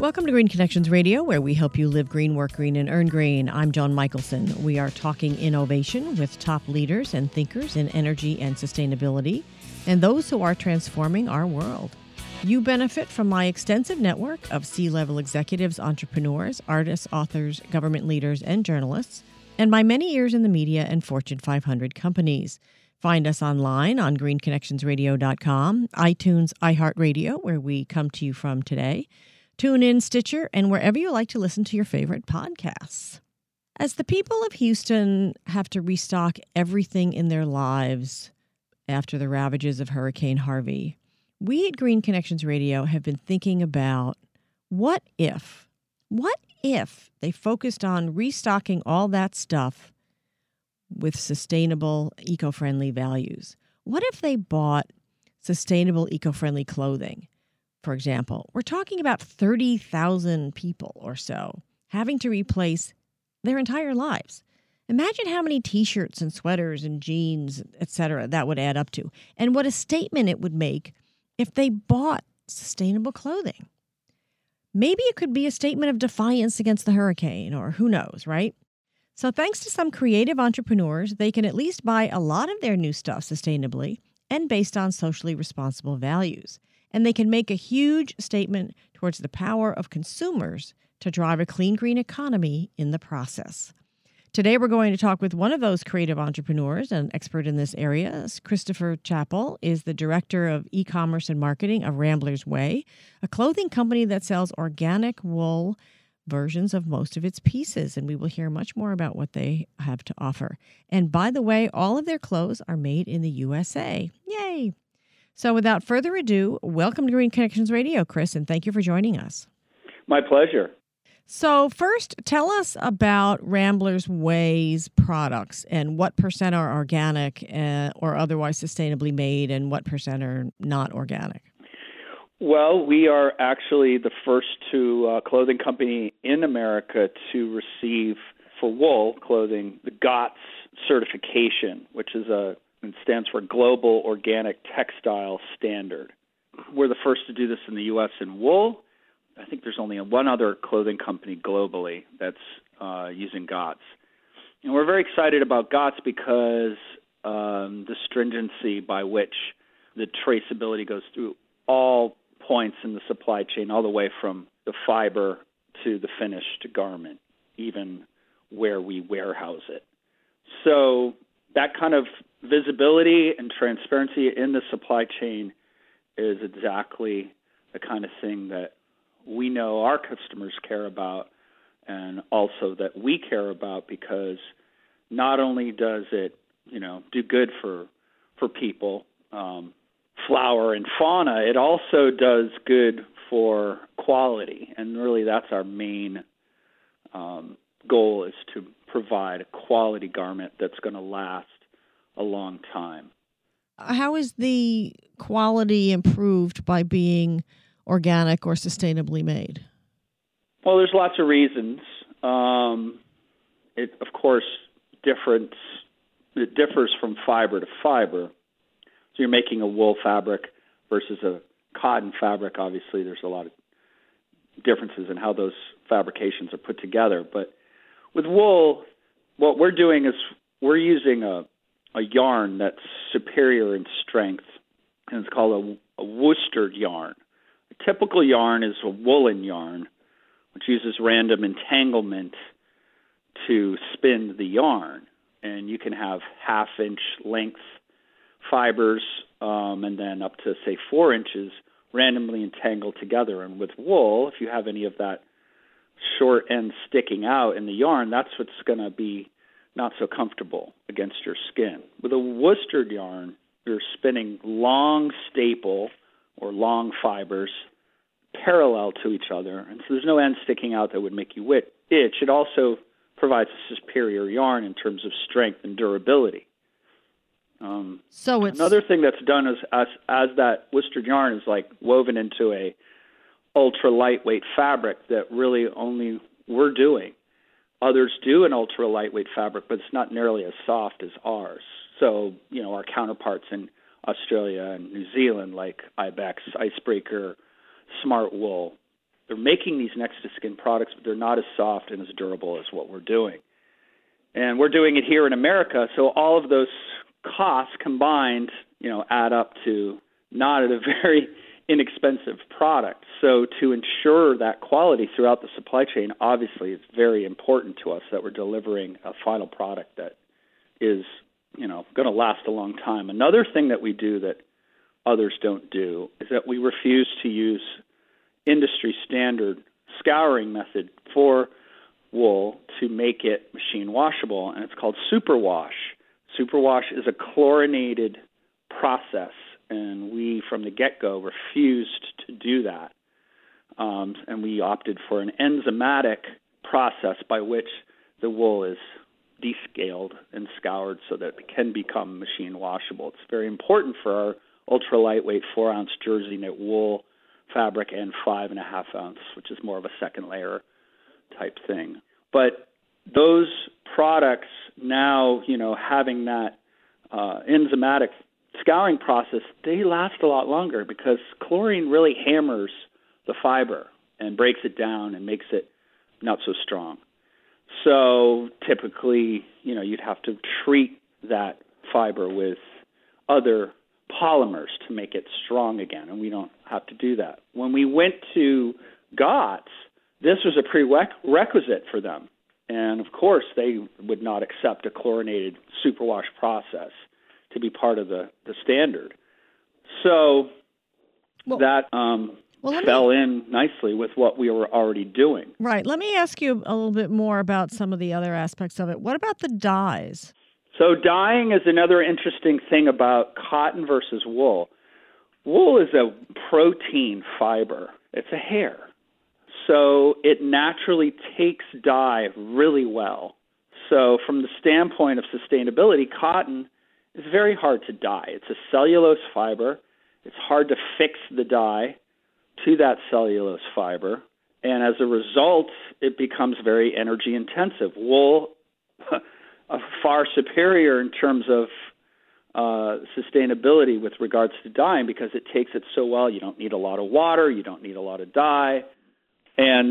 Welcome to Green Connections Radio, where we help you live green, work green, and earn green. I'm John Michelson. We are talking innovation with top leaders and thinkers in energy and sustainability, and those who are transforming our world. You benefit from my extensive network of C-level executives, entrepreneurs, artists, authors, government leaders, and journalists, and my many years in the media and Fortune 500 companies. Find us online on greenconnectionsradio.com, iTunes, iHeartRadio, where we come to you from today, TuneIn, Stitcher, and wherever you like to listen to your favorite podcasts. As the people of Houston have to restock everything in their lives after the ravages of Hurricane Harvey, we at Green Connections Radio have been thinking about what if they focused on restocking all that stuff with sustainable, eco-friendly values? What if they bought sustainable, eco-friendly clothing? For example, we're talking about 30,000 people or so having to replace their entire lives. Imagine how many T-shirts and sweaters and jeans, etc., that would add up to, and what a statement it would make if they bought sustainable clothing. Maybe it could be a statement of defiance against the hurricane, or who knows, right? So thanks to some creative entrepreneurs, they can at least buy a lot of their new stuff sustainably and based on socially responsible values. And they can make a huge statement towards the power of consumers to drive a clean, green economy in the process. Today, we're going to talk with one of those creative entrepreneurs, an expert in this area. Christopher Chappell is the director of e-commerce and marketing of Rambler's Way, a clothing company that sells organic wool versions of most of its pieces. And we will hear much more about what they have to offer. And by the way, all of their clothes are made in the USA. Yay! So without further ado, welcome to Green Connections Radio, Chris, and thank you for joining us. My pleasure. So first, tell us about Rambler's Way's products and what percent are organic or otherwise sustainably made and what percent are not organic. Well, we are actually the first clothing company in America to receive, for wool clothing, the GOTS certification, which is it stands for Global Organic Textile Standard. We're the first to do this in the U.S. in wool. I think there's only one other clothing company globally that's using GOTS. And we're very excited about GOTS because the stringency by which the traceability goes through all points in the supply chain, all the way from the fiber to the finished garment, even where we warehouse it. So that kind of visibility and transparency in the supply chain is exactly the kind of thing that we know our customers care about, and also that we care about, because not only does it, do good for people, flora and fauna, it also does good for quality. And really that's our main goal, is to provide a quality garment that's going to last a long time. How is the quality improved by being organic or sustainably made? Well, there's lots of reasons. It, of course, it differs from fiber to fiber. So you're making a wool fabric versus a cotton fabric. Obviously, there's a lot of differences in how those fabrications are put together. But with wool, what we're doing is we're using a yarn that's superior in strength, and it's called a worsted yarn. A typical yarn is a woolen yarn, which uses random entanglement to spin the yarn. And you can have half-inch length fibers and then up to, say, 4 inches randomly entangled together. And with wool, if you have any of that short end sticking out in the yarn, that's what's going to be not so comfortable against your skin. With a worsted yarn, you're spinning long staple or long fibers parallel to each other, and so there's no end sticking out that would make you itch. It also provides a superior yarn in terms of strength and durability. So it's another thing that's done is as that worsted yarn is like woven into a ultra lightweight fabric that really only we're doing. Others do an ultra lightweight fabric, but it's not nearly as soft as ours. So, our counterparts in Australia and New Zealand, like Ibex, Icebreaker, Smart Wool, they're making these next-to-skin products, but they're not as soft and as durable as what we're doing. And we're doing it here in America, so all of those costs combined, add up to not a very inexpensive product. So to ensure that quality throughout the supply chain, obviously it's very important to us that we're delivering a final product that is, going to last a long time. Another thing that we do that others don't do is that we refuse to use industry standard scouring method for wool to make it machine washable, and it's called superwash. Superwash is a chlorinated process, and we from the get-go refused to do that, and we opted for an enzymatic process by which the wool is descaled and scoured so that it can become machine washable. It's very important for our ultra-lightweight 4-ounce jersey knit wool fabric and 5.5-ounce, which is more of a second layer type thing. But those products now, having that enzymatic scouring process, they last a lot longer because chlorine really hammers the fiber and breaks it down and makes it not so strong. So typically, you'd have to treat that fiber with other polymers to make it strong again, and we don't have to do that. When we went to GOTS, this was a prerequisite for them. And, of course, they would not accept a chlorinated superwash process to be part of the standard. So that fell in nicely with what we were already doing. Right. Let me ask you a little bit more about some of the other aspects of it. What about the dyes? So dyeing is another interesting thing about cotton versus wool. Wool is a protein fiber. It's a hair. So it naturally takes dye really well. So from the standpoint of sustainability, cotton is very hard to dye. It's a cellulose fiber. It's hard to fix the dye to that cellulose fiber. And as a result, it becomes very energy intensive. Wool, far superior in terms of sustainability with regards to dyeing because it takes it so well. You don't need a lot of water. You don't need a lot of dye. And,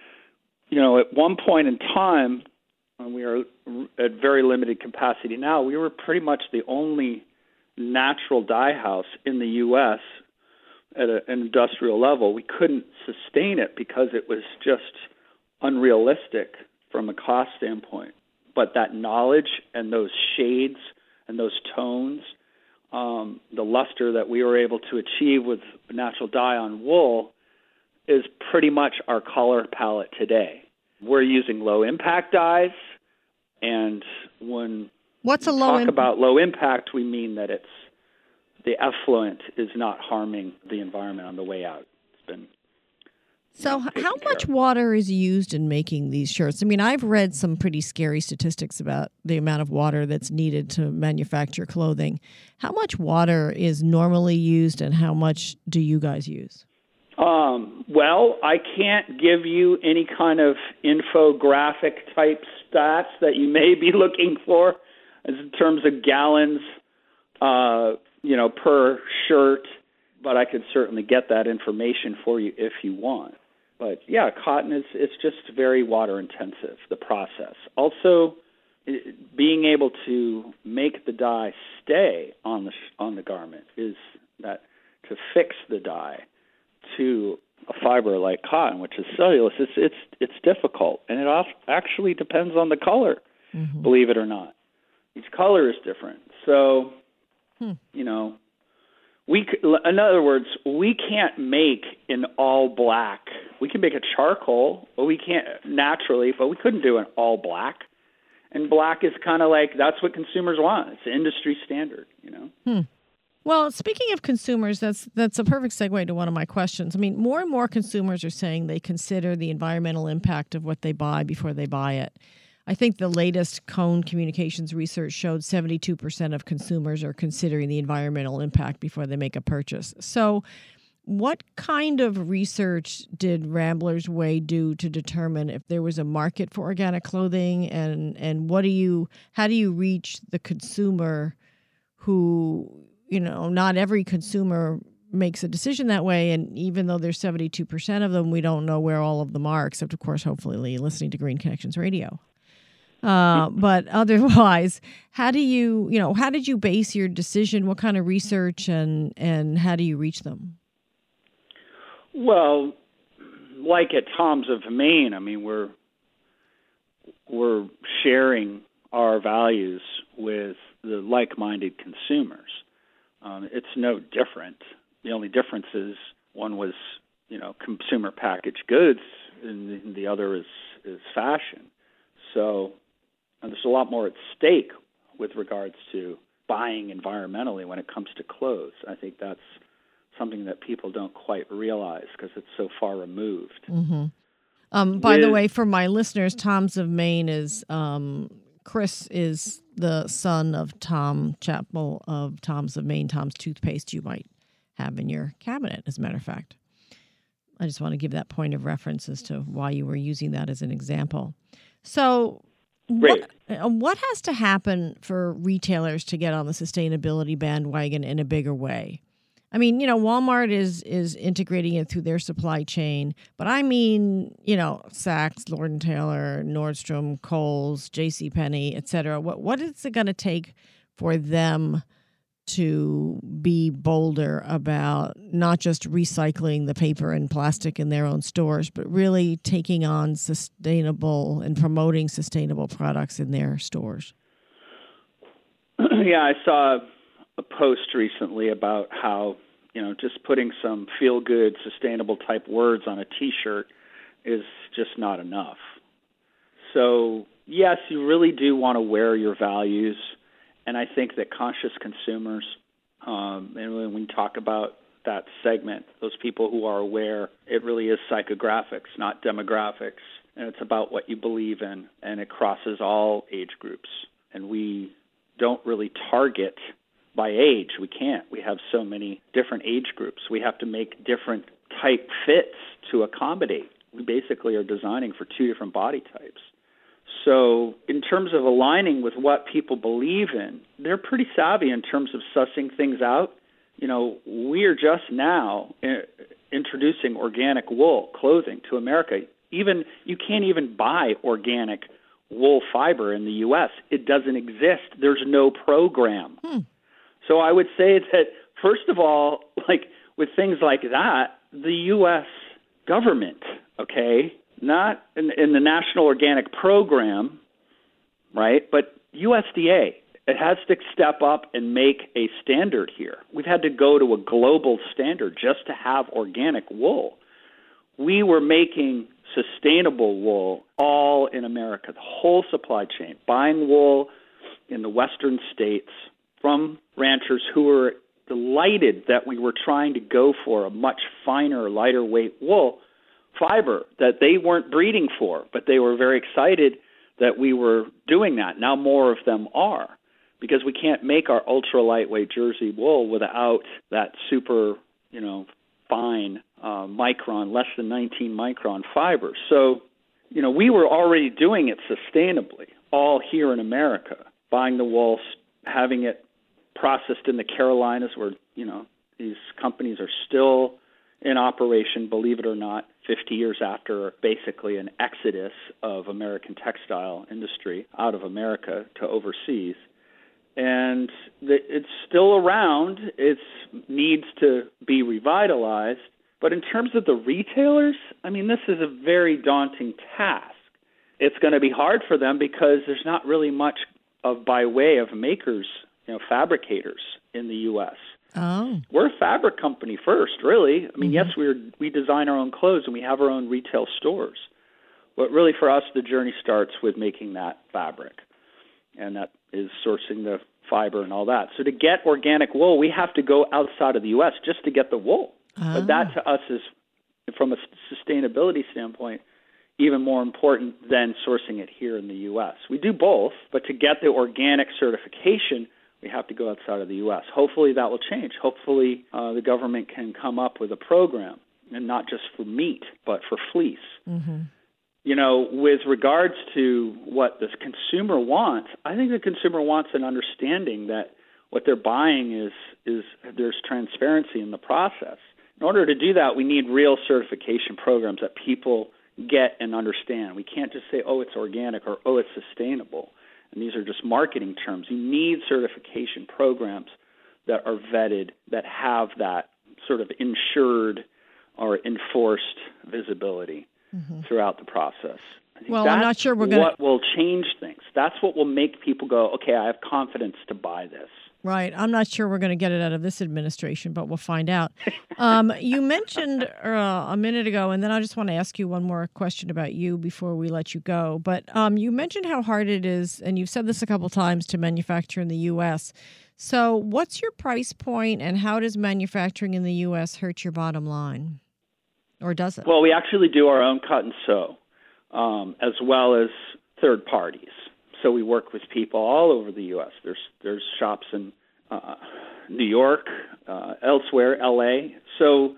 at one point in time, when we are at very limited capacity now, we were pretty much the only natural dye house in the U.S. at an industrial level. We couldn't sustain it because it was just unrealistic from a cost standpoint. But that knowledge and those shades and those tones, the luster that we were able to achieve with natural dye on wool is pretty much our color palette today. We're using low-impact dyes, and when we talk about low impact, we mean that it's the effluent is not harming the environment on the way out. It's been So how much water is used in making these shirts? I mean, I've read some pretty scary statistics about the amount of water that's needed to manufacture clothing. How much water is normally used, and how much do you guys use? Well, I can't give you any kind of infographic type stats that you may be looking for in terms of gallons, per shirt, but I could certainly get that information for you if you want. But yeah, cotton it's just very water intensive, the process. Also, being able to make the dye stay on the garment is that to fix the dye to a fiber like cotton, which is cellulose, it's difficult, and it actually depends on the color, believe it or not. Each color is different. So, in other words, we can't make an all black. We can make a charcoal, but we can't naturally, but we couldn't do an all black. And black is kind of like, that's what consumers want. It's industry standard, Well, speaking of consumers, that's a perfect segue to one of my questions. I mean, more and more consumers are saying they consider the environmental impact of what they buy before they buy it. I think the latest Cone Communications research showed 72% of consumers are considering the environmental impact before they make a purchase. So what kind of research did Rambler's Way do to determine if there was a market for organic clothing, and how do you reach the consumer who, not every consumer makes a decision that way. And even though there's 72% of them, we don't know where all of them are, except, of course, hopefully listening to Green Connections Radio. But otherwise, how did you base your decision? What kind of research and how do you reach them? Well, like at Tom's of Maine, I mean, we're sharing our values with the like-minded consumers. It's no different. The only difference is one was, consumer packaged goods, and the other is fashion. So there's a lot more at stake with regards to buying environmentally when it comes to clothes. I think that's something that people don't quite realize because it's so far removed. Mm-hmm. By the way, for my listeners, Tom's of Maine is Chris is the son of Tom Chappell of Tom's of Maine, Tom's toothpaste you might have in your cabinet, as a matter of fact. I just want to give that point of reference as to why you were using that as an example. So what has to happen for retailers to get on the sustainability bandwagon in a bigger way? I mean, Walmart is integrating it through their supply chain, but I mean, Saks, Lord & Taylor, Nordstrom, Kohl's, JCPenney, et cetera. What is it going to take for them to be bolder about not just recycling the paper and plastic in their own stores, but really taking on sustainable and promoting sustainable products in their stores? Yeah, I saw a post recently about how, just putting some feel-good, sustainable-type words on a T-shirt is just not enough. So, yes, you really do want to wear your values, and I think that conscious consumers, and when we talk about that segment, those people who are aware, it really is psychographics, not demographics, and it's about what you believe in, and it crosses all age groups, and we don't really target by age. We can't. We have so many different age groups. We have to make different type fits to accommodate. We basically are designing for two different body types. So in terms of aligning with what people believe in, they're pretty savvy in terms of sussing things out. We are just now introducing organic wool clothing to America. You can't even buy organic wool fiber in the U.S. It doesn't exist. There's no program. So I would say that, first of all, like with things like that, the U.S. government, not in the National Organic Program, right, but USDA, it has to step up and make a standard here. We've had to go to a global standard just to have organic wool. We were making sustainable wool all in America, the whole supply chain, buying wool in the western states from ranchers who were delighted that we were trying to go for a much finer, lighter weight wool fiber that they weren't breeding for, but they were very excited that we were doing that. Now more of them are, because we can't make our ultra lightweight Jersey wool without that super, fine micron, less than 19 micron fiber. So, we were already doing it sustainably, all here in America, buying the wool, having it processed in the Carolinas where, these companies are still in operation, believe it or not, 50 years after basically an exodus of American textile industry out of America to overseas. And it's still around. It needs to be revitalized. But in terms of the retailers, this is a very daunting task. It's going to be hard for them because there's not really much by way of makers, fabricators in the U.S. Oh. We're a fabric company first, really. Yes, we design our own clothes and we have our own retail stores. But really for us, the journey starts with making that fabric. And that is sourcing the fiber and all that. So to get organic wool, we have to go outside of the U.S. just to get the wool. But that to us is, from a sustainability standpoint, even more important than sourcing it here in the U.S. We do both, but to get the organic certification, we have to go outside of the U.S. Hopefully that will change. Hopefully the government can come up with a program, and not just for meat, but for fleece. Mm-hmm. With regards to what the consumer wants, I think the consumer wants an understanding that what they're buying is there's transparency in the process. In order to do that, we need real certification programs that people get and understand. We can't just say, oh, it's organic or, oh, it's sustainable. And these are just marketing terms. You need certification programs that are vetted, that have that sort of insured or enforced visibility throughout the process. Well, I'm not sure we're going to... What will change things. That's what will make people go, okay, I have confidence to buy this. Right. I'm not sure we're going to get it out of this administration, but we'll find out. You mentioned a minute ago, and then I just want to ask you one more question about you before we let you go. But you mentioned how hard it is, and you've said this a couple times, to manufacture in the U.S. So what's your price point, and how does manufacturing in the U.S. hurt your bottom line? Or does it? Well, we actually do our own cut and sew, as well as third parties. So we work with people all over the U.S. There's shops in New York, elsewhere, L.A. So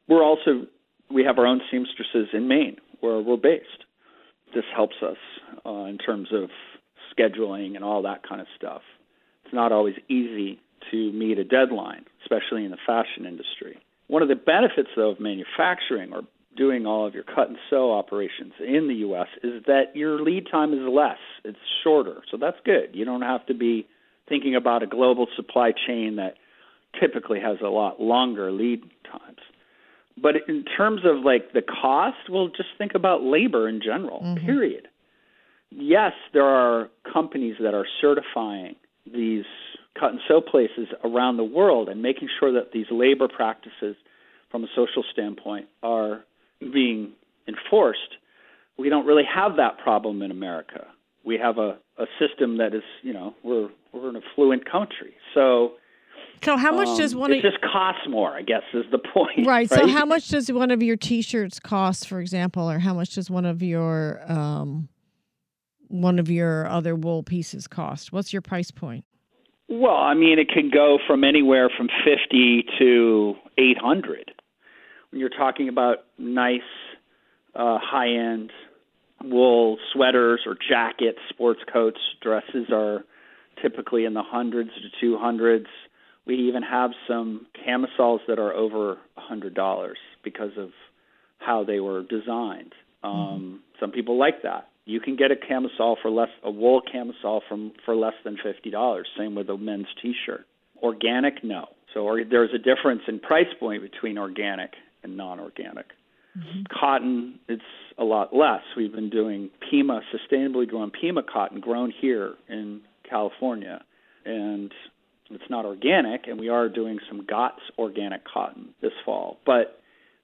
we have our own seamstresses in Maine, where we're based. This helps us in terms of scheduling and all that kind of stuff. It's not always easy to meet a deadline, especially in the fashion industry. One of the benefits, though, of manufacturing or doing all of your cut and sew operations in the U.S. is that your lead time is less. It's shorter. So that's good. You don't have to be thinking about a global supply chain that typically has a lot longer lead times. But in terms of like the cost, well, just think about labor in general, period. Yes, there are companies that are certifying these cut and sew places around the world and making sure that these labor practices from a social standpoint are being enforced. We don't really have that problem in America. We have a system that is, we're an affluent country. So how much does it just costs more, I guess, is the point. Right. So how much does one of your T-shirts cost, for example, or how much does one of your other wool pieces cost? What's your price point? Well, I mean, it can go from anywhere from $50 to $800. When you're talking about nice, high-end wool sweaters or jackets, sports coats, dresses are typically in the hundreds to 200s. We even have some camisoles that are over $100 because of how they were designed. Some people like that. You can get a wool camisole for less than $50. Same with a men's T-shirt. Organic, no. So there's a difference in price point between organic and non-organic. Cotton, it's a lot less. We've been doing Pima, sustainably grown Pima cotton, grown here in California, and it's not organic, and we are doing some GOTS organic cotton this fall. But,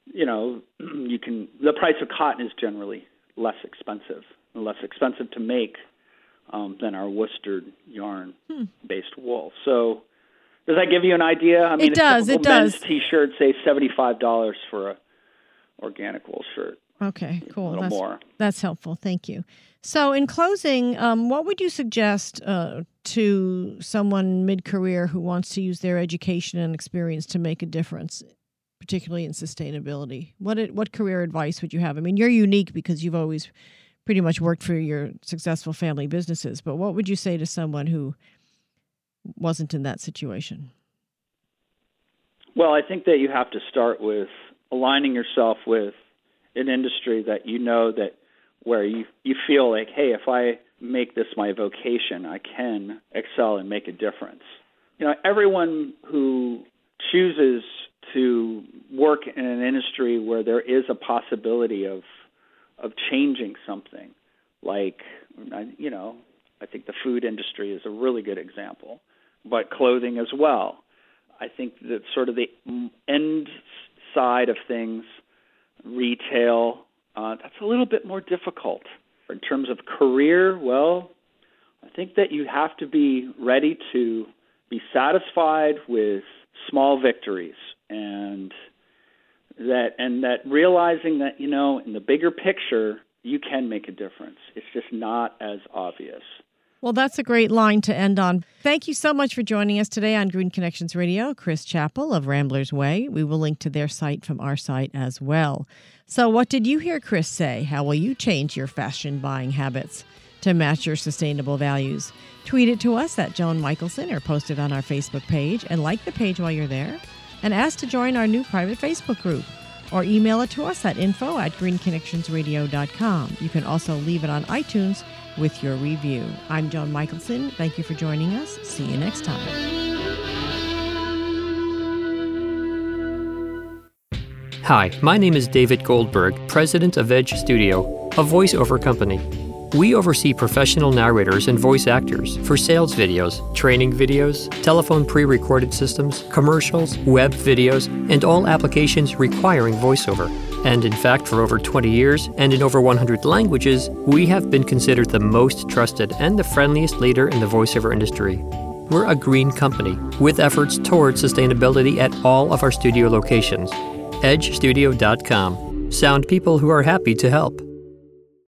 the price of cotton is generally less expensive to make than our worsted yarn-based wool. So does that give you an idea? I mean, it does. Men's T-shirt, say $75 for a organic wool shirt. Okay, cool. A little more. That's helpful. Thank you. So in closing, what would you suggest to someone mid-career who wants to use their education and experience to make a difference, particularly in sustainability? What career advice would you have? I mean, you're unique because you've always pretty much worked for your successful family businesses, but what would you say to someone who wasn't in that situation? Well, I think that you have to start with aligning yourself with an industry that that where you feel like, hey, if I make this my vocation, I can excel and make a difference. Everyone who chooses to work in an industry where there is a possibility of changing something, like, I think the food industry is a really good example, but clothing as well. I think that sort of the end side of things, retail, that's a little bit more difficult. In terms of career, well, I think that you have to be ready to be satisfied with small victories and that realizing that, in the bigger picture, you can make a difference. It's just not as obvious. Well, that's a great line to end on. Thank you so much for joining us today on Green Connections Radio, Chris Chappell of Ramblers Way. We will link to their site from our site as well. So what did you hear Chris say? How will you change your fashion buying habits? to match your sustainable values. Tweet it to us at Joan Michelson or post it on our Facebook page and like the page while you're there. And ask to join our new private Facebook group or email it to us at info@greenconnectionsradio.com. You can also leave it on iTunes with your review. I'm Joan Michelson. Thank you for joining us. See you next time. Hi, my name is David Goldberg, president of Edge Studio, a voiceover company. We oversee professional narrators and voice actors for sales videos, training videos, telephone pre-recorded systems, commercials, web videos, and all applications requiring voiceover. And in fact, for over 20 years and in over 100 languages, we have been considered the most trusted and the friendliest leader in the voiceover industry. We're a green company with efforts towards sustainability at all of our studio locations. EdgeStudio.com. Sound people who are happy to help.